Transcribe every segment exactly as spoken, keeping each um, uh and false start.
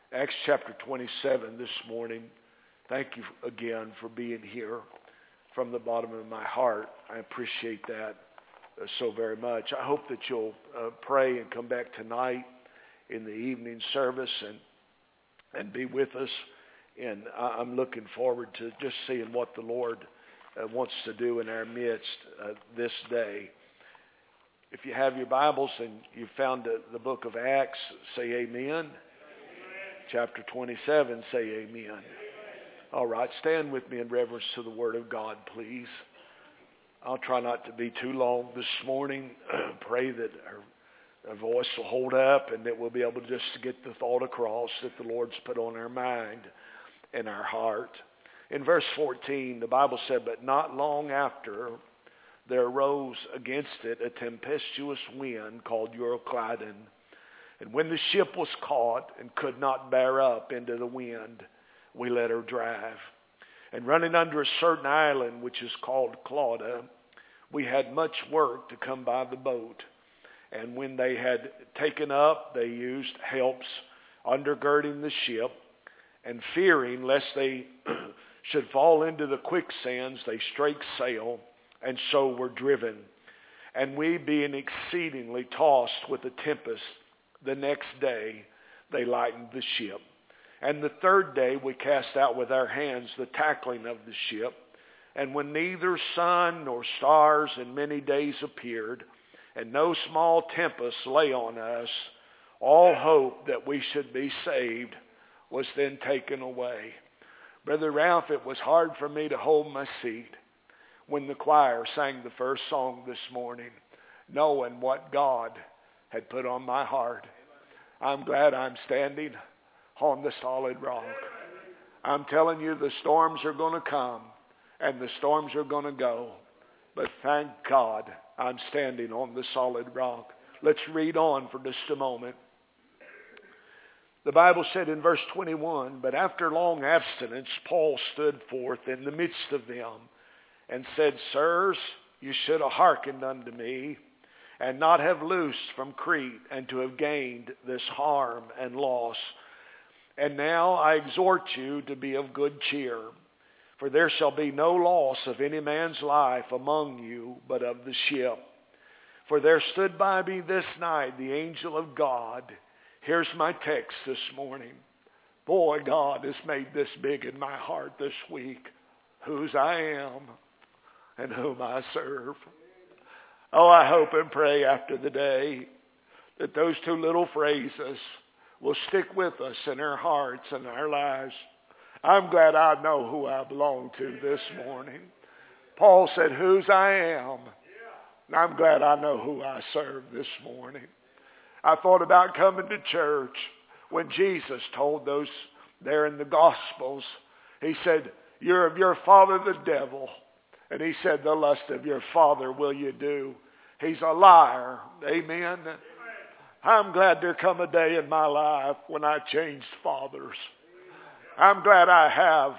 Acts chapter twenty-seven this morning. Thank you again for being here from the bottom of my heart. I appreciate that uh, so very much. I hope that you'll uh, pray and come back tonight in the evening service and and be with us. And I, I'm looking forward to just seeing what the Lord uh, wants to do in our midst uh, this day. If you have your Bibles and you found the, the book of Acts, say amen. Chapter twenty-seven, say amen. Amen. All right, stand with me in reverence to the Word of God, please. I'll try not to be too long this morning. Pray that our, our voice will hold up and that we'll be able to just get the thought across that the Lord's put on our mind and our heart. In verse fourteen, the Bible said, "But not long after there arose against it a tempestuous wind called Euroclydon. And when the ship was caught and could not bear up into the wind, we let her drive. And running under a certain island, which is called Clauda, we had much work to come by the boat. And when they had taken up, they used helps undergirding the ship. And fearing lest they should fall into the quicksands, they strake sail, and so were driven. And we, being exceedingly tossed with a tempest, the next day they lightened the ship. And the third day we cast out with our hands the tackling of the ship. And when neither sun nor stars in many days appeared, and no small tempest lay on us, all hope that we should be saved was then taken away." Brother Ralph, it was hard for me to hold my seat when the choir sang the first song this morning, knowing what God had put on my heart. I'm glad I'm standing on the solid rock. I'm telling you, the storms are going to come and the storms are going to go. But thank God I'm standing on the solid rock. Let's read on for just a moment. The Bible said in verse twenty-one, "But after long abstinence, Paul stood forth in the midst of them and said, Sirs, you should have hearkened unto me, and not have loosed from Crete, and to have gained this harm and loss. And now I exhort you to be of good cheer, for there shall be no loss of any man's life among you, but of the ship. For there stood by me this night the angel of God." Here's my text this morning. Boy, God has made this big in my heart this week. Whose I am and whom I serve. Oh, I hope and pray after the day that those two little phrases will stick with us in our hearts and our lives. I'm glad I know who I belong to this morning. Paul said, whose I am. And I'm glad I know who I serve this morning. I thought about coming to church when Jesus told those there in the Gospels. He said, you're of your father the devil. And he said, the lust of your father will you do. He's a liar. Amen. I'm glad there come a day in my life when I changed fathers. I'm glad I have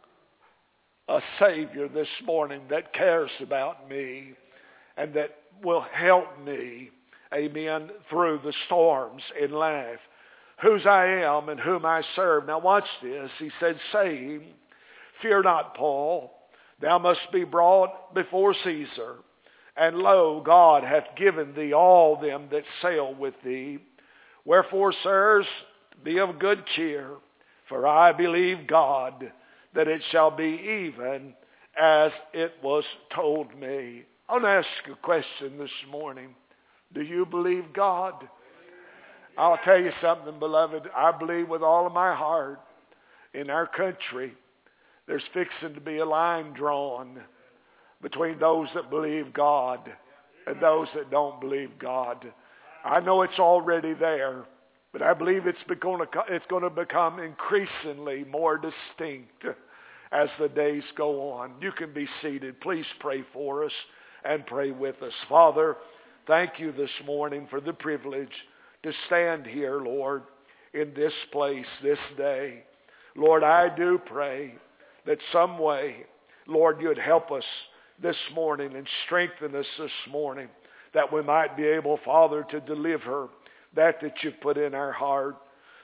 a Savior this morning that cares about me and that will help me, amen, through the storms in life. Whose I am and whom I serve. Now watch this. He said, saying, fear not, Paul. Thou must be brought before Caesar. And lo, God hath given thee all them that sail with thee. Wherefore, sirs, be of good cheer. For I believe God that it shall be even as it was told me. I want to ask you a question this morning. Do you believe God? I'll tell you something, beloved. I believe with all of my heart in our country there's fixing to be a line drawn between those that believe God and those that don't believe God. I know it's already there, but I believe it's going to, it's going to become increasingly more distinct as the days go on. You can be seated. Please pray for us and pray with us. Father, thank you this morning for the privilege to stand here, Lord, in this place, this day. Lord, I do pray that some way, Lord, you'd help us this morning and strengthen us this morning that we might be able, Father, to deliver that that you've put in our heart.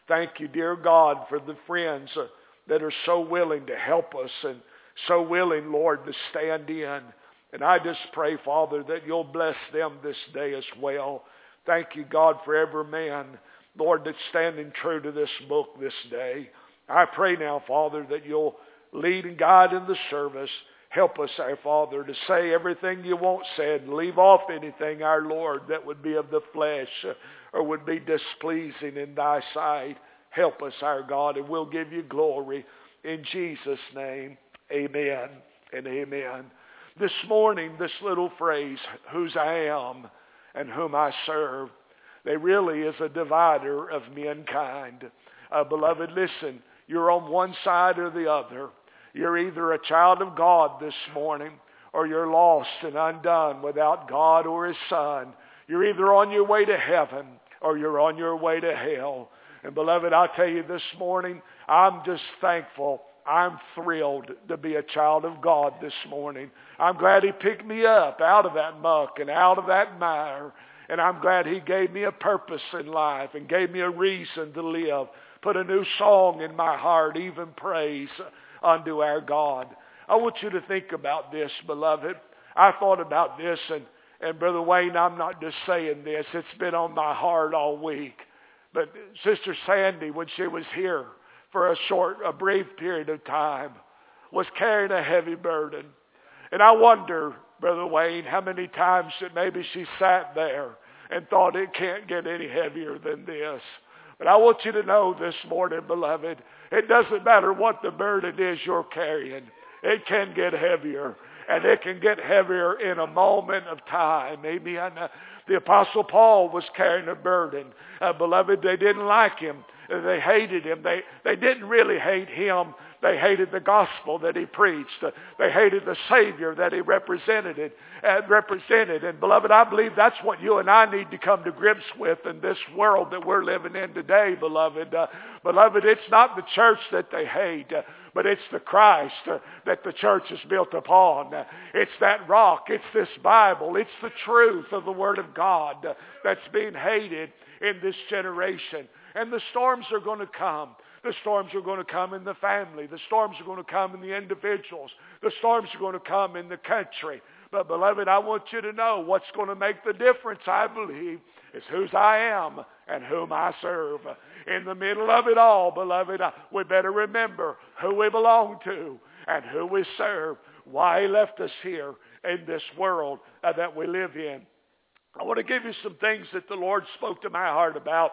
Thank you, dear God, for the friends uh, that are so willing to help us and so willing, Lord, to stand in. And I just pray, Father, that you'll bless them this day as well. Thank you, God, for every man, Lord, that's standing true to this book this day. I pray now, Father, that you'll lead and guide in the service. Help us, our Father, to say everything you want said and leave off anything, our Lord, that would be of the flesh or would be displeasing in thy sight. Help us, our God, and we'll give you glory. In Jesus' name, amen and amen. This morning, this little phrase, whose I am and whom I serve, they really is a divider of mankind. Uh, beloved, listen, you're on one side or the other. You're either a child of God this morning or you're lost and undone without God or his Son. You're either on your way to heaven or you're on your way to hell. And beloved, I'll tell you this morning, I'm just thankful. I'm thrilled to be a child of God this morning. I'm glad he picked me up out of that muck and out of that mire. And I'm glad he gave me a purpose in life and gave me a reason to live. Put a new song in my heart, even praise unto our God. I want you to think about this, beloved. I thought about this, and, and Brother Wayne, I'm not just saying this. It's been on my heart all week. But Sister Sandy, when she was here for a short, a brief period of time, was carrying a heavy burden. And I wonder, Brother Wayne, how many times that maybe she sat there and thought it can't get any heavier than this. But I want you to know this morning, beloved, it doesn't matter what the burden is you're carrying. It can get heavier, and it can get heavier in a moment of time. Amen. The Apostle Paul was carrying a burden. Uh, beloved, they didn't like him. They hated him. They, they didn't really hate him. They hated the gospel that he preached. They hated the Savior that he represented. Uh, represented. And beloved, I believe that's what you and I need to come to grips with in this world that we're living in today, beloved. Uh, beloved, it's not the church that they hate, uh, but it's the Christ uh, that the church is built upon. Uh, it's that rock. It's this Bible. It's the truth of the Word of God uh, that's being hated in this generation. And the storms are going to come. The storms are going to come in the family. The storms are going to come in the individuals. The storms are going to come in the country. But beloved, I want you to know what's going to make the difference, I believe, is whose I am and whom I serve. In the middle of it all, beloved, we better remember who we belong to and who we serve, why he left us here in this world uh, that we live in. I want to give you some things that the Lord spoke to my heart about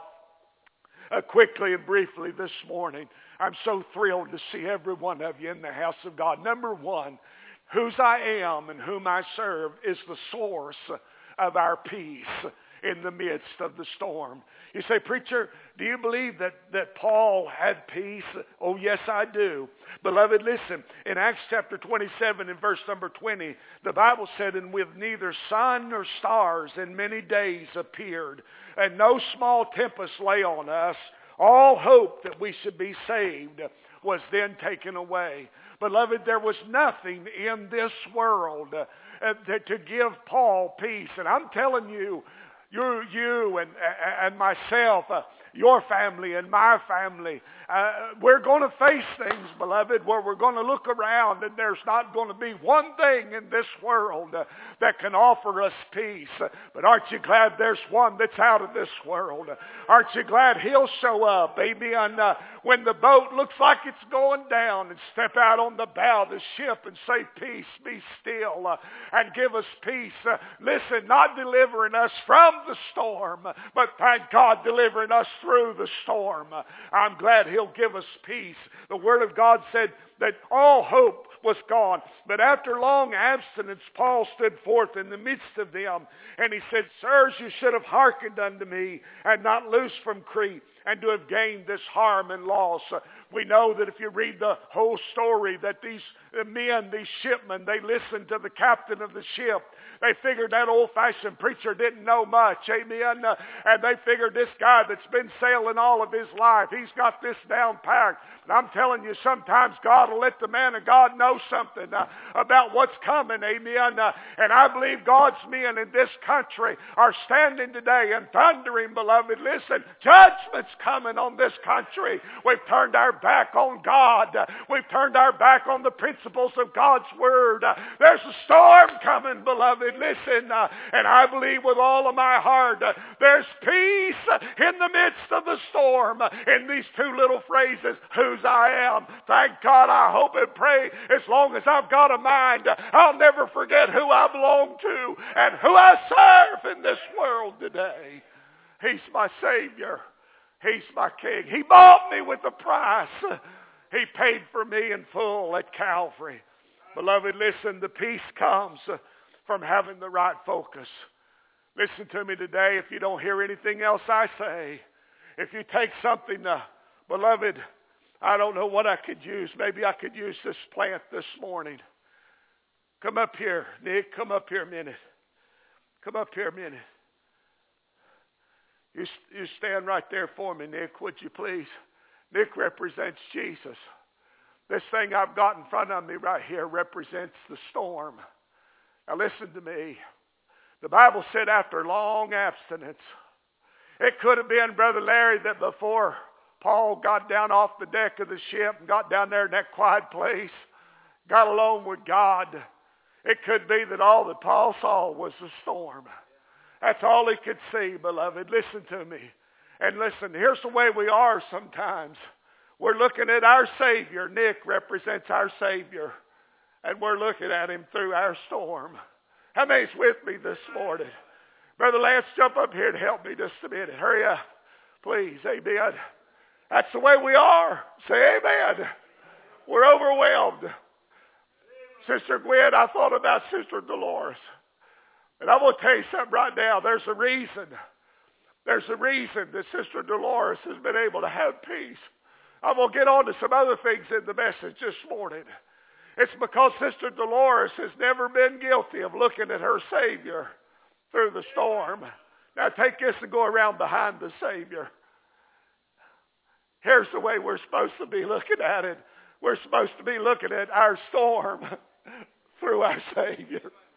Uh, quickly and briefly this morning. I'm so thrilled to see every one of you in the house of God. Number one, whose I am and whom I serve is the source of our peace in the midst of the storm. You say, preacher, do you believe that, that Paul had peace? Oh, yes, I do. Beloved, listen, in Acts chapter twenty-seven and verse number twenty, the Bible said, and with neither sun nor stars in many days appeared, and no small tempest lay on us, all hope that we should be saved was then taken away. Beloved, there was nothing in this world uh, that, to give Paul peace. And I'm telling you, you, you and, and myself, uh, your family and my family, uh, we're going to face things, beloved, where we're going to look around and there's not going to be one thing in this world uh, that can offer us peace. But aren't you glad there's one that's out of this world? Aren't you glad he'll show up, amen, uh, when the boat looks like it's going down, and step out on the bow of the ship and say, peace, be still, uh, and give us peace. Uh, listen, not delivering us from the storm, but thank God delivering us through the storm. Uh, I'm glad he'll give us peace. The Word of God said that all hope was gone. But after long abstinence, Paul stood forth in the midst of them, and he said, sirs, you should have hearkened unto me, and not loosed from Crete, and to have gained this harm and loss. Uh, we know that if you read the whole story, that these men, these shipmen, they listened to the captain of the ship. They figured that old-fashioned preacher didn't know much, amen? Uh, and they figured this guy that's been sailing all of his life, he's got this down packed. And I'm telling you, sometimes God will let the man of God know something uh, about what's coming, amen? Uh, and I believe God's men in this country are standing today and thundering, beloved, listen, judgment's coming on this country. We've turned our back on God. We've turned our back on the principles of God's Word. There's a storm coming, beloved. Listen, uh, and I believe with all of my heart, uh, there's peace in the midst of the storm. In these two little phrases, whose I am. Thank God, I hope and pray, as long as I've got a mind, I'll never forget who I belong to and who I serve in this world today. He's my Savior. He's my King. He bought me with a price. He paid for me in full at Calvary. Beloved, listen, the peace comes from having the right focus. Listen to me today. If you don't hear anything else I say, if you take something, uh, beloved, I don't know what I could use. Maybe I could use this plant this morning. Come up here, Nick. Come up here a minute. Come up here a minute. You, you stand right there for me, Nick, would you please? Nick represents Jesus. This thing I've got in front of me right here represents the storm. Now listen to me. The Bible said after long abstinence, it could have been, Brother Larry, that before Paul got down off the deck of the ship and got down there in that quiet place, got alone with God, it could be that all that Paul saw was the storm. That's all he could see, beloved. Listen to me. And listen, here's the way we are sometimes. We're looking at our Savior. Nick represents our Savior. And we're looking at him through our storm. How many's with me this morning? Brother Lance, jump up here and help me just a minute. Hurry up. Please. Amen. That's the way we are. Say amen. We're overwhelmed. Sister Gwen, I thought about Sister Dolores. And I will tell you something right now. There's a reason. There's a reason that Sister Dolores has been able to have peace. I'm going to get on to some other things in the message this morning. It's because Sister Dolores has never been guilty of looking at her Savior through the storm. Now take this and go around behind the Savior. Here's the way we're supposed to be looking at it. We're supposed to be looking at our storm through our Savior.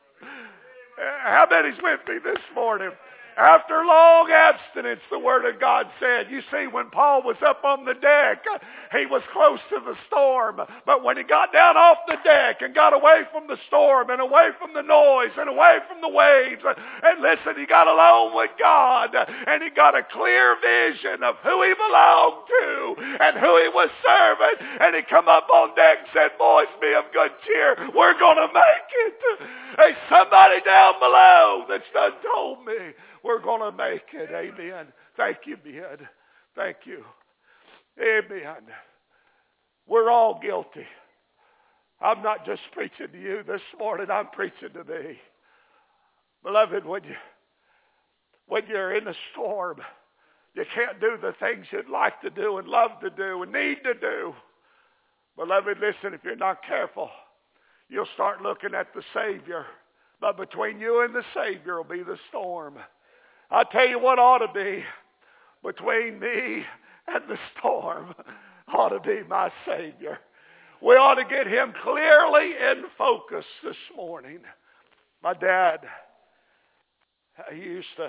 How many's with me this morning? After long abstinence, the Word of God said, you see, when Paul was up on the deck, he was close to the storm. But when he got down off the deck and got away from the storm and away from the noise and away from the waves, and listen, he got alone with God, and he got a clear vision of who he belonged to and who he was serving, and he come up on deck and said, boys, be of good cheer. We're going to make it. Hey, somebody down below that's done told me, we're going to make it. Amen. Thank you, Ben. Thank you. Amen. We're all guilty. I'm not just preaching to you this morning. I'm preaching to me. Beloved, when, you, when you're in a storm, you can't do the things you'd like to do and love to do and need to do. Beloved, listen, if you're not careful, you'll start looking at the Savior. But between you and the Savior will be the storm. I'll tell you what ought to be between me and the storm ought to be my Savior. We ought to get him clearly in focus this morning. My dad, he used to,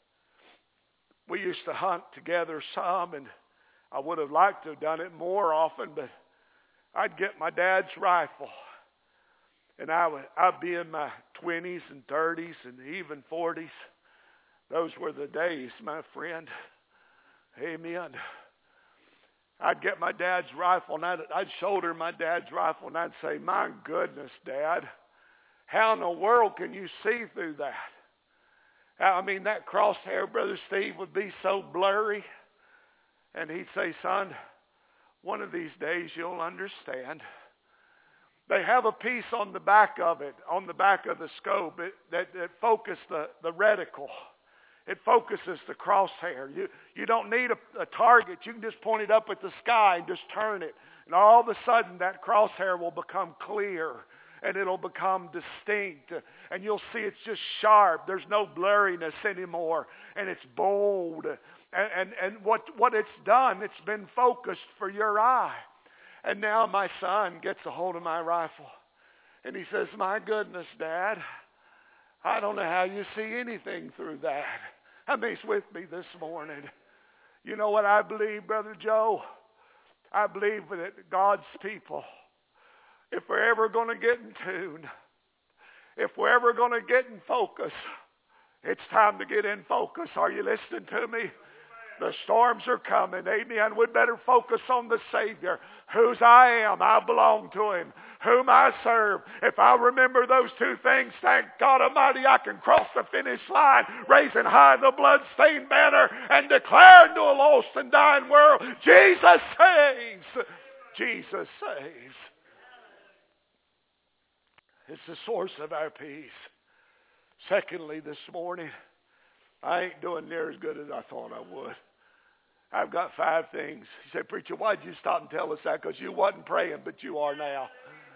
we used to hunt together some, and I would have liked to have done it more often, but I'd get my dad's rifle. And I would, I'd be in my twenties and thirties and even forties. Those were the days, my friend. Amen. I'd get my dad's rifle, and I'd, I'd shoulder my dad's rifle, and I'd say, my goodness, Dad, how in the world can you see through that? I mean, that crosshair, Brother Steve, would be so blurry. And he'd say, son, one of these days you'll understand. They have a piece on the back of it, on the back of the scope, it, that, that focuses the, the reticle. It focuses the crosshair. You, you don't need a, a target. You can just point it up at the sky and just turn it. And all of a sudden that crosshair will become clear and it'll become distinct. And you'll see it's just sharp. There's no blurriness anymore. And it's bold. And, and, and what, what it's done, it's been focused for your eye. And now my son gets a hold of my rifle. And he says, my goodness, Dad, I don't know how you see anything through that. How many's with me this morning? You know what I believe, Brother Joe? I believe that God's people, if we're ever going to get in tune, if we're ever going to get in focus, it's time to get in focus. Are you listening to me? The storms are coming. Amen. We'd better focus on the Savior. Whose I am. I belong to Him. Whom I serve. If I remember those two things, thank God Almighty, I can cross the finish line, raising high the blood-stained banner, and declare to a lost and dying world, Jesus saves. Jesus saves. It's the source of our peace. Secondly, this morning, I ain't doing near as good as I thought I would. I've got five things. You say, preacher, why'd you stop and tell us that? Because you wasn't praying, but you are now.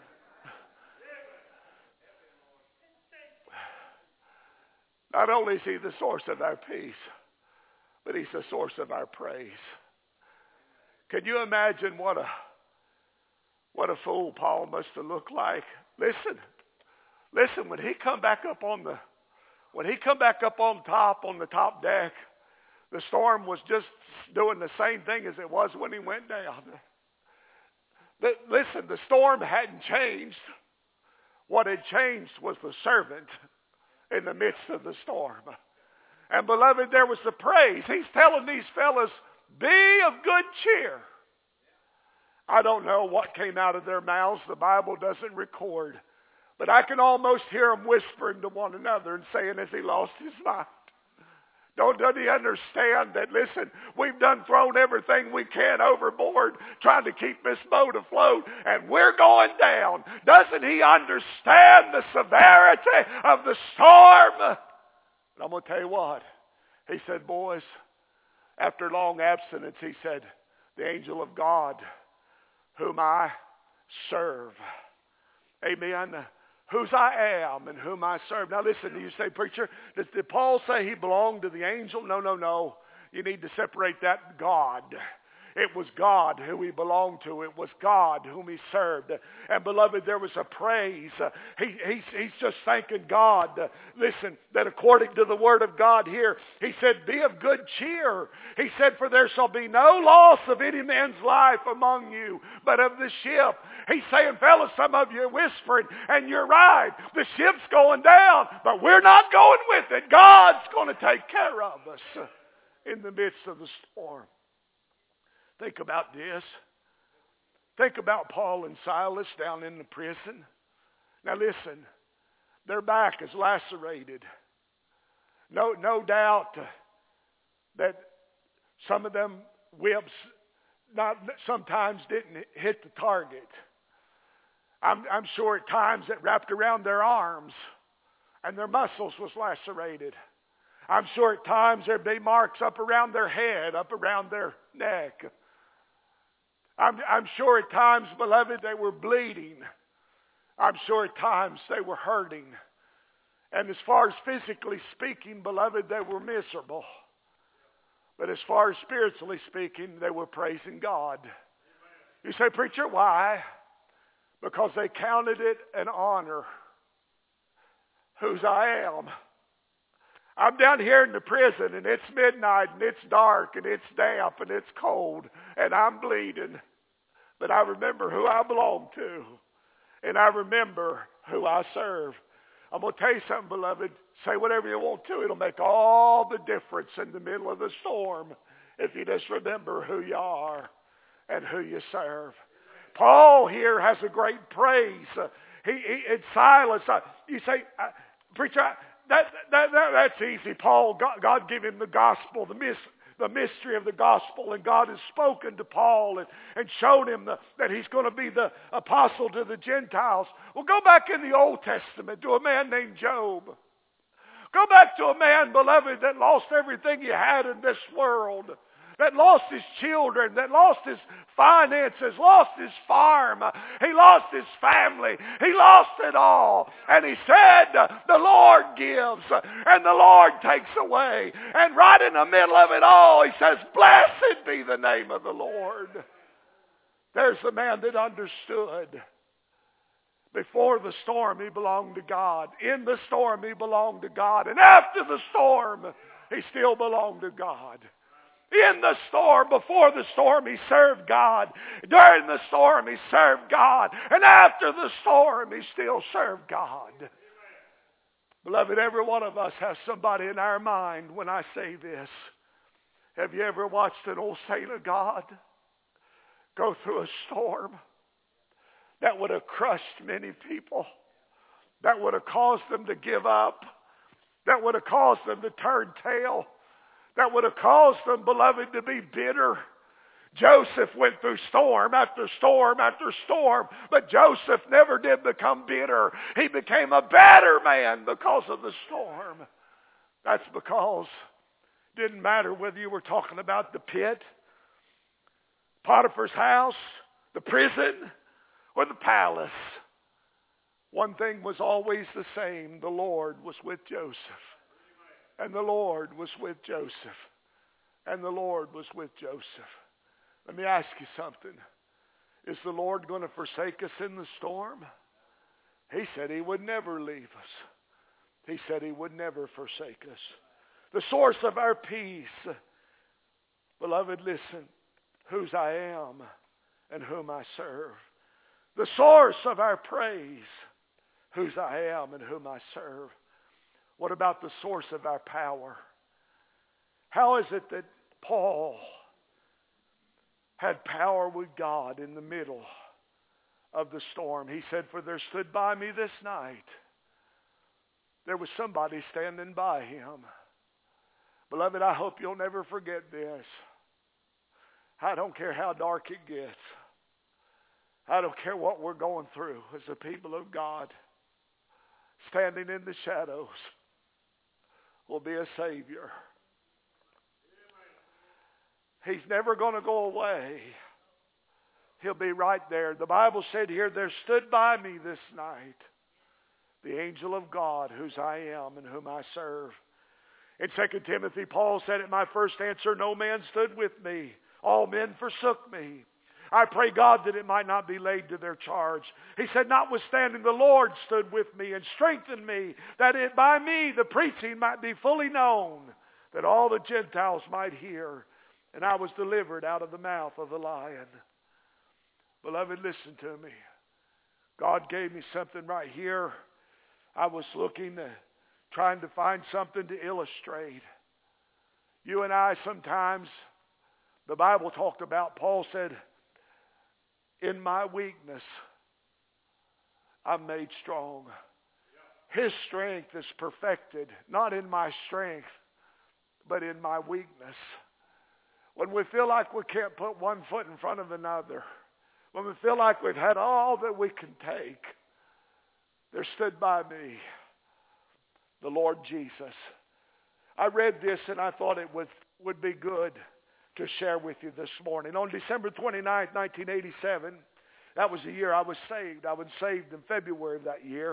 Not only is He the source of our peace, but He's the source of our praise. Can you imagine what a what a fool Paul must have looked like? Listen, listen. When he come back up on the when he come back up on top on the top deck, the storm was just doing the same thing as it was when he went down. But listen, the storm hadn't changed. What had changed was the servant in the midst of the storm. And beloved, there was the praise. He's telling these fellas, be of good cheer. I don't know what came out of their mouths. The Bible doesn't record. But I can almost hear them whispering to one another and saying as he lost his mind. Don't, doesn't he understand that, listen, we've done thrown everything we can overboard trying to keep this boat afloat, and we're going down. Doesn't he understand the severity of the storm? And I'm going to tell you what. He said, boys, after long abstinence, he said, the angel of God, whom I serve. Amen. Whose I am and whom I serve. Now listen, do you say, preacher, did, did Paul say he belonged to the angel? No, no, no. You need to separate that. God. It was God who he belonged to. It was God whom he served. And beloved, there was a praise. Uh, he, he's, he's just thanking God. Uh, listen, that according to the word of God here, he said, be of good cheer. He said, for there shall be no loss of any man's life among you, but of the ship. He's saying, fellas, some of you are whispering, and you're right. The ship's going down, but we're not going with it. God's going to take care of us uh, in the midst of the storm. Think about this. Think about Paul and Silas down in the prison. Now listen, their back is lacerated. No, no doubt that some of them whips not sometimes didn't hit the target. I'm, I'm sure at times it wrapped around their arms and their muscles was lacerated. I'm sure at times there'd be marks up around their head, up around their neck. I'm, I'm sure at times, beloved, they were bleeding. I'm sure at times they were hurting. And as far as physically speaking, beloved, they were miserable. But as far as spiritually speaking, they were praising God. You say, preacher, why? Because they counted it an honor. Whose I am. I'm down here in the prison, and it's midnight, and it's dark, and it's damp, and it's cold, and I'm bleeding. But I remember who I belong to, and I remember who I serve. I'm going to tell you something, beloved. Say whatever you want to. It'll make all the difference in the middle of the storm if you just remember who you are and who you serve. Paul here has a great praise. Uh, he, he, it's Silas. Uh, you say, uh, preacher, That, that, that, that's easy. Paul, God, God gave him the gospel, the, mis, the mystery of the gospel, and God has spoken to Paul and, and showed him the, that he's going to be the apostle to the Gentiles. Well, go back in the Old Testament to a man named Job. Go back to a man, beloved, that lost everything he had in this world, that lost his children, that lost his finances, lost his farm. He lost his family. He lost it all. And he said, the Lord gives and the Lord takes away. And right in the middle of it all, he says, blessed be the name of the Lord. There's the man that understood. Before the storm, he belonged to God. In the storm, he belonged to God. And after the storm, he still belonged to God. In the storm, before the storm, he served God. During the storm, he served God. And after the storm, he still served God. Beloved, every one of us has somebody in our mind when I say this. Have you ever watched an old saint of God go through a storm that would have crushed many people, that would have caused them to give up, that would have caused them to turn tail, that would have caused them, beloved, to be bitter? Joseph went through storm after storm after storm, but Joseph never did become bitter. He became a better man because of the storm. That's because it didn't matter whether you were talking about the pit, Potiphar's house, the prison, or the palace. One thing was always the same. The Lord was with Joseph. And the Lord was with Joseph. And the Lord was with Joseph. Let me ask you something. Is the Lord going to forsake us in the storm? He said he would never leave us. He said he would never forsake us. The source of our peace. Beloved, listen. Whose I am and whom I serve. The source of our praise. Whose I am and whom I serve. What about the source of our power? How is it that Paul had power with God in the middle of the storm? He said, for there stood by me this night. There was somebody standing by him. Beloved, I hope you'll never forget this. I don't care how dark it gets. I don't care what we're going through as a people of God. Standing in the shadows will be a Savior. He's never going to go away. He'll be right there. The Bible said here, there stood by me this night the angel of God, whose I am and whom I serve. In Second Timothy, Paul said, at my first answer, no man stood with me. All men forsook me. I pray God that it might not be laid to their charge. He said, notwithstanding, the Lord stood with me and strengthened me, that it by me the preaching might be fully known, that all the Gentiles might hear. And I was delivered out of the mouth of the lion. Beloved, listen to me. God gave me something right here. I was looking, uh, trying to find something to illustrate. You and I sometimes, the Bible talked about, Paul said, in my weakness, I'm made strong. His strength is perfected, not in my strength, but in my weakness. When we feel like we can't put one foot in front of another, when we feel like we've had all that we can take, there stood by me the Lord Jesus. I read this and I thought it would, would be good to share with you this morning. On December twenty-ninth, nineteen eighty-seven, that was the year I was saved. I was saved in February of that year.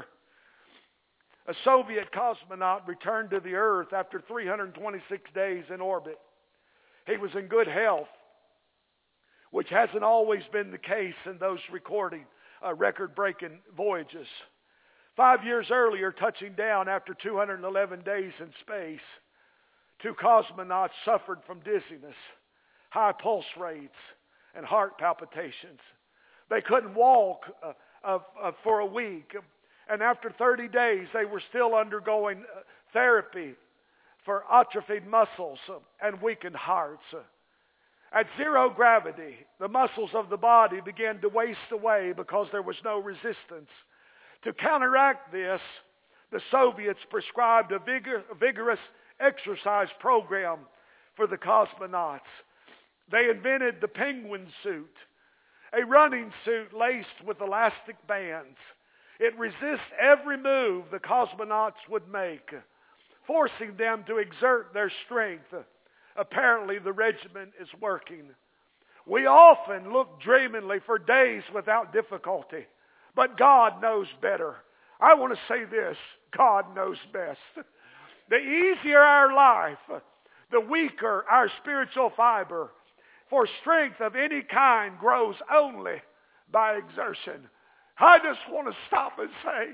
A Soviet cosmonaut returned to the earth after three hundred twenty-six days in orbit. He was in good health, which hasn't always been the case in those recording uh, record-breaking voyages. Five years earlier, touching down after two hundred eleven days in space, two cosmonauts suffered from dizziness, high pulse rates, and heart palpitations. They couldn't walk uh, uh, uh, for a week. And after thirty days, they were still undergoing uh, therapy for atrophied muscles uh, and weakened hearts. Uh, at zero gravity, the muscles of the body began to waste away because there was no resistance. To counteract this, the Soviets prescribed a, vigor, a vigorous exercise program for the cosmonauts. They invented the penguin suit, a running suit laced with elastic bands. It resists every move the cosmonauts would make, forcing them to exert their strength. Apparently, the regimen is working. We often look dreamingly for days without difficulty, but God knows better. I want to say this, God knows best. The easier our life, the weaker our spiritual fiber. For strength of any kind grows only by exertion. I just want to stop and say,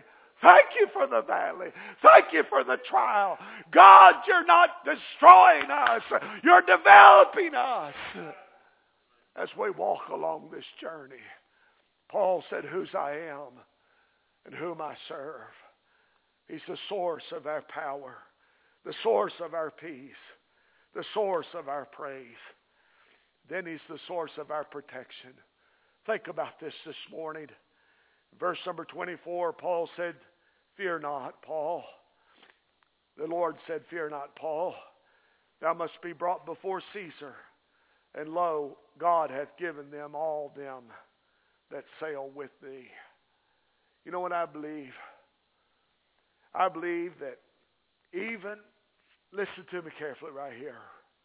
Thank you for the valley. Thank you for the trial. God, you're not destroying us. You're developing us as we walk along this journey. Paul said, whose I am and whom I serve. He's the source of our power, the source of our peace, the source of our praise. Then he's the source of our protection. Think about this this morning. Verse number twenty-four, Paul said, fear not, Paul. The Lord said, fear not, Paul. Thou must be brought before Caesar. And lo, God hath given them all them that sail with thee. You know what I believe? I believe that even, listen to me carefully right here.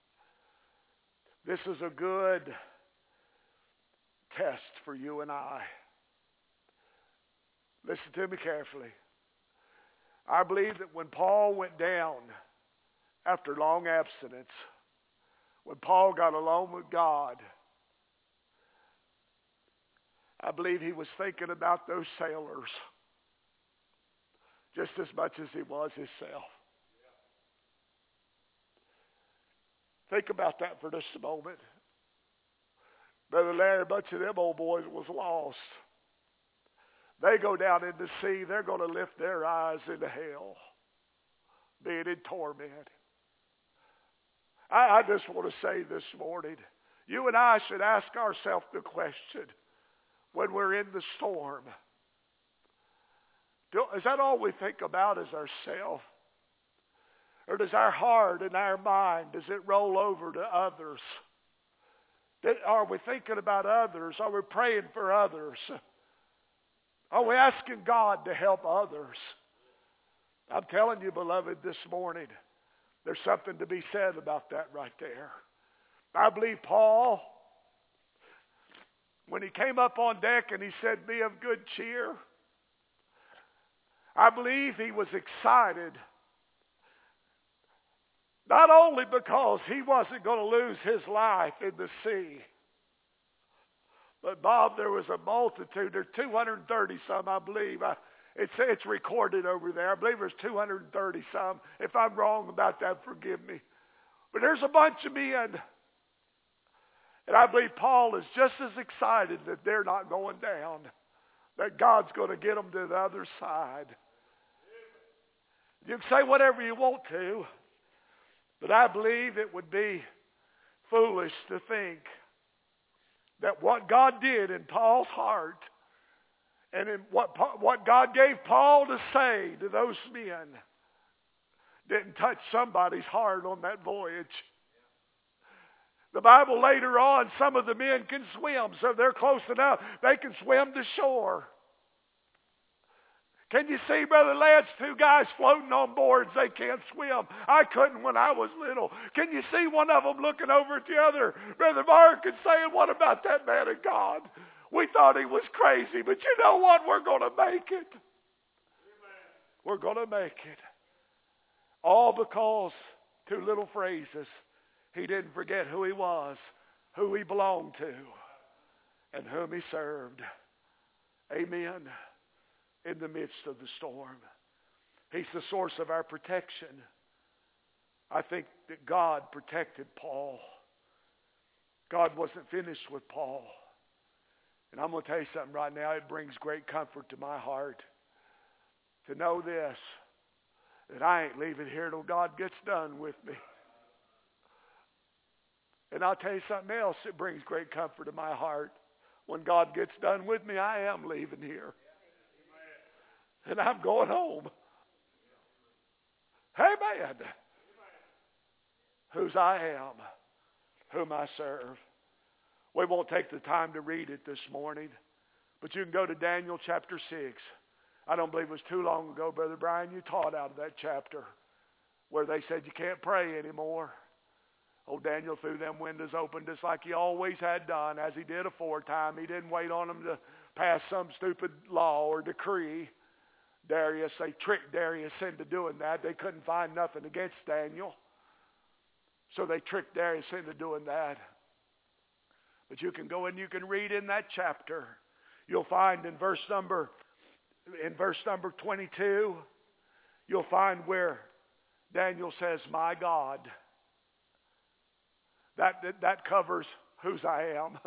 This is a good test for you and I. Listen to me carefully. I believe that when Paul went down after long abstinence, when Paul got alone with God, I believe he was thinking about those sailors just as much as he was himself. Think about that for just a moment. Brother Larry, a bunch of them old boys was lost. They go down in the sea, they're going to lift their eyes into hell, being in torment. I, I just want to say this morning, you and I should ask ourselves the question, when we're in the storm, do, is that all we think about is ourselves? Or does our heart and our mind, does it roll over to others? Are we thinking about others? Are we praying for others? Are we asking God to help others? I'm telling you, beloved, this morning, there's something to be said about that right there. I believe Paul, when he came up on deck and he said, be of good cheer, I believe he was excited. Not only because he wasn't going to lose his life in the sea, but Bob, there was a multitude. There's two hundred thirty some, I believe. I, it's, it's recorded over there. I believe there's two hundred thirty some. If I'm wrong about that, forgive me. But there's a bunch of men. And I believe Paul is just as excited that they're not going down, that God's going to get them to the other side. You can say whatever you want to, but I believe it would be foolish to think that what God did in Paul's heart and in what, what God gave Paul to say to those men didn't touch somebody's heart on that voyage. The Bible later on, some of the men can swim, so they're close enough. They can swim to shore. Can you see, Brother Lance, two guys floating on boards, they can't swim. I couldn't when I was little. Can you see one of them looking over at the other, Brother Mark, and saying, what about that man of God? We thought he was crazy, but you know what? We're going to make it. Amen. We're going to make it. All because two little phrases. He didn't forget who he was, who he belonged to, and whom he served. Amen. In the midst of the storm. He's the source of our protection. I think that God protected Paul. God wasn't finished with Paul. And I'm going to tell you something right now. It brings great comfort to my heart to know this, that I ain't leaving here till God gets done with me. And I'll tell you something else that brings great comfort to my heart. When God gets done with me, I am leaving here. And I'm going home. Amen. Whose I am, whom I serve. We won't take the time to read it this morning, but you can go to Daniel chapter six. I don't believe it was too long ago, Brother Brian, you taught out of that chapter where they said you can't pray anymore. Old Daniel threw them windows open just like he always had done, as he did aforetime. He didn't wait on them to pass some stupid law or decree. Darius, they tricked Darius into doing that. They couldn't find nothing against Daniel. So they tricked Darius into doing that. But you can go and you can read in that chapter. You'll find in verse number in verse number twenty-two, you'll find where Daniel says, my God. That, that, that covers whose I am.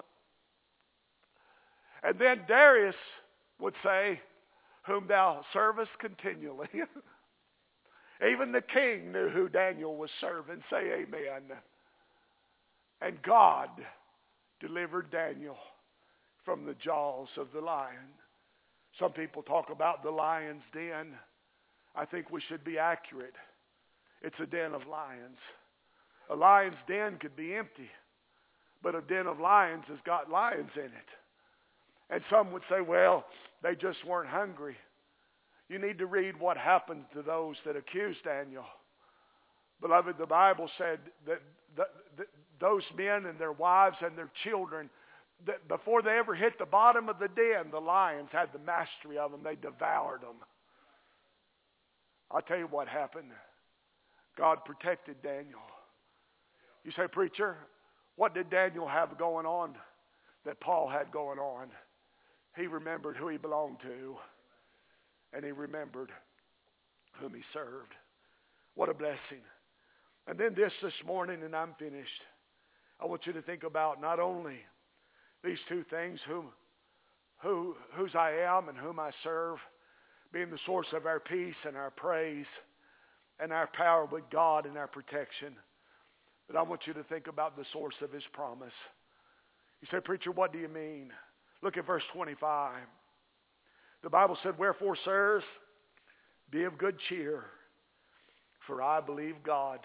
And then Darius would say, whom thou servest continually. Even the king knew who Daniel was serving. Say amen. And God delivered Daniel from the jaws of the lion. Some people talk about the lion's den. I think we should be accurate. It's a den of lions. A lion's den could be empty, but a den of lions has got lions in it. And some would say, well, they just weren't hungry. You need to read what happened to those that accused Daniel. Beloved, the Bible said that, that, that those men and their wives and their children, that before they ever hit the bottom of the den, the lions had the mastery of them. They devoured them. I'll tell you what happened. God protected Daniel. You say, preacher, what did Daniel have going on that Paul had going on? He remembered who he belonged to, and he remembered whom he served. What a blessing. And then this this morning, and I'm finished. I want you to think about not only these two things, whom, who, whose I am and whom I serve, being the source of our peace and our praise and our power with God and our protection. But I want you to think about the source of his promise. You say, preacher, what do you mean? Look at verse twenty-five. The Bible said, wherefore, sirs, be of good cheer, for I believe God.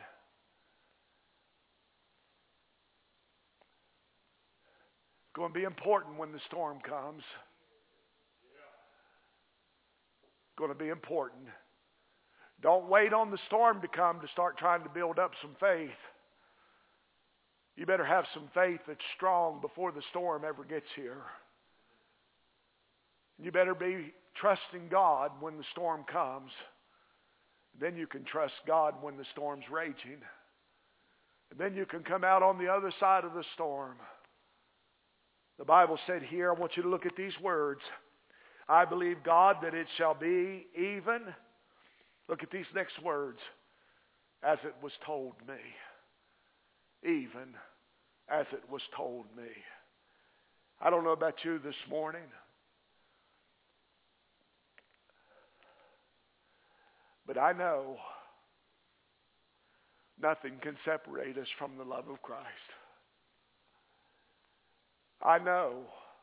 It's going to be important when the storm comes. It's going to be important. Don't wait on the storm to come to start trying to build up some faith. You better have some faith that's strong before the storm ever gets here. You better be trusting God when the storm comes. Then you can trust God when the storm's raging. And then you can come out on the other side of the storm. The Bible said here, I want you to look at these words. I believe God that it shall be even, look at these next words, as it was told me. Even as it was told me. I don't know about you this morning. But I know nothing can separate us from the love of Christ. I know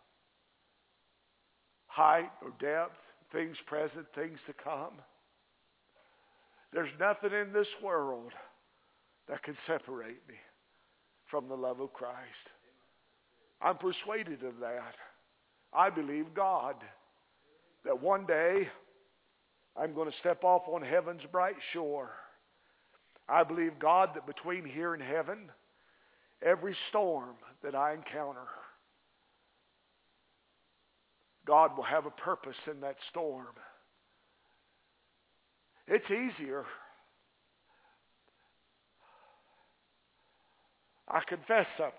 height or depth, things present, things to come. There's nothing in this world that can separate me from the love of Christ. I'm persuaded of that. I believe God that one day I'm going to step off on heaven's bright shore. I believe God that between here and heaven, every storm that I encounter, God will have a purpose in that storm. It's easier. I confess something.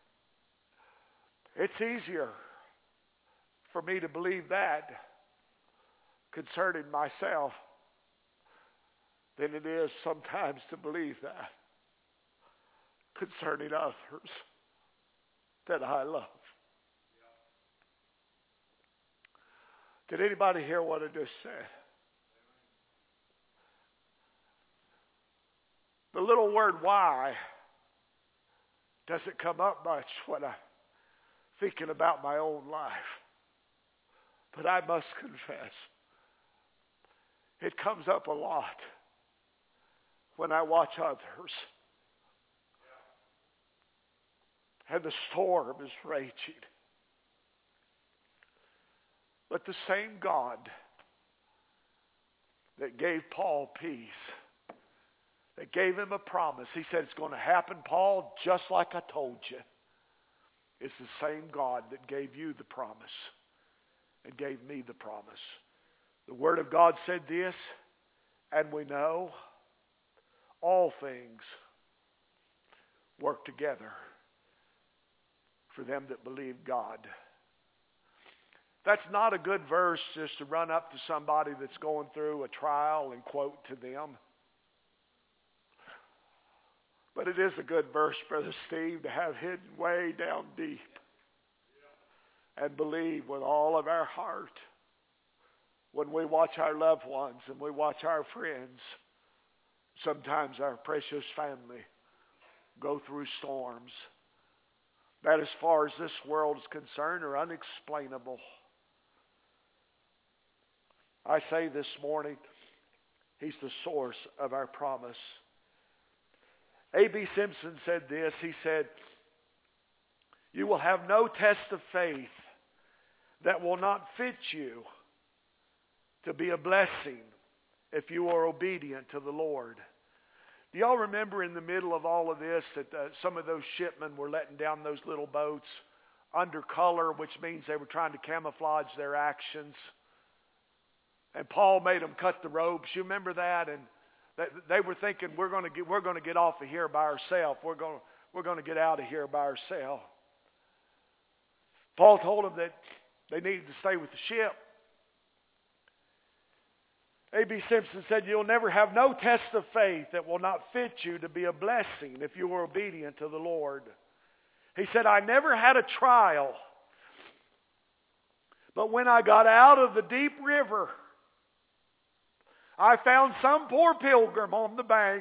It's easier for me to believe that concerning myself than it is sometimes to believe that concerning others that I love. Did anybody hear what I just said? The little word why doesn't come up much when I'm thinking about my own life. But I must confess, it comes up a lot when I watch others. And the storm is raging. But the same God that gave Paul peace, that gave him a promise, he said it's going to happen, Paul, just like I told you. It's the same God that gave you the promise and gave me the promise. The Word of God said this, and we know all things work together for them that believe God. That's not a good verse just to run up to somebody that's going through a trial and quote to them. But it is a good verse, Brother Steve, to have hidden way down deep and believe with all of our heart when we watch our loved ones and we watch our friends, sometimes our precious family, go through storms that, as far as this world is concerned, are unexplainable. I say this morning, He's the source of our promise. A B Simpson said this. He said, "You will have no test of faith that will not fit you to be a blessing if you are obedient to the Lord." Do y'all remember in the middle of all of this that uh, some of those shipmen were letting down those little boats under color, which means they were trying to camouflage their actions? And Paul made them cut the ropes. You remember that? And they, they were thinking, we're going to get we're going to get off of here by ourselves. We're going we're going to get out of here by ourselves. Paul told them that they needed to stay with the ship. A B Simpson said, "You'll never have no test of faith that will not fit you to be a blessing if you are obedient to the Lord." He said, "I never had a trial, but when I got out of the deep river, I found some poor pilgrim on the bank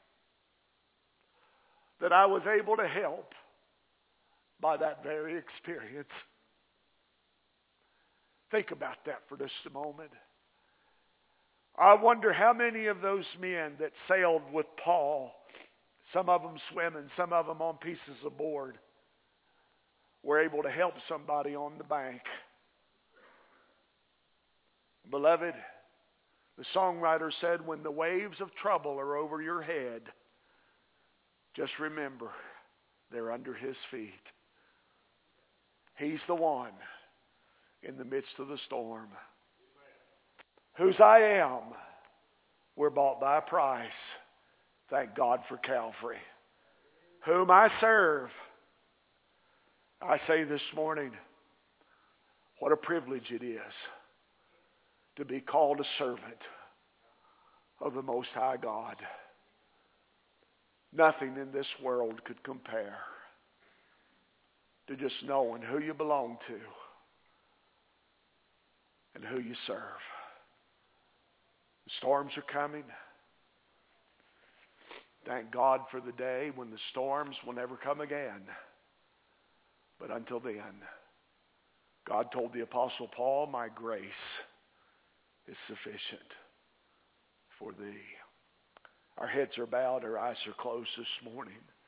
that I was able to help by that very experience." Think about that for just a moment. I wonder how many of those men that sailed with Paul, some of them swimming, some of them on pieces of board, were able to help somebody on the bank. Beloved, the songwriter said, when the waves of trouble are over your head, just remember, they're under His feet. He's the one in the midst of the storm. Whose I am, we're bought by a price. Thank God for Calvary. Whom I serve, I say this morning, what a privilege it is to be called a servant of the Most High God. Nothing in this world could compare to just knowing who you belong to and who you serve. The storms are coming. Thank God for the day when the storms will never come again. But until then, God told the Apostle Paul, "My grace is sufficient for thee." Our heads are bowed, our eyes are closed this morning.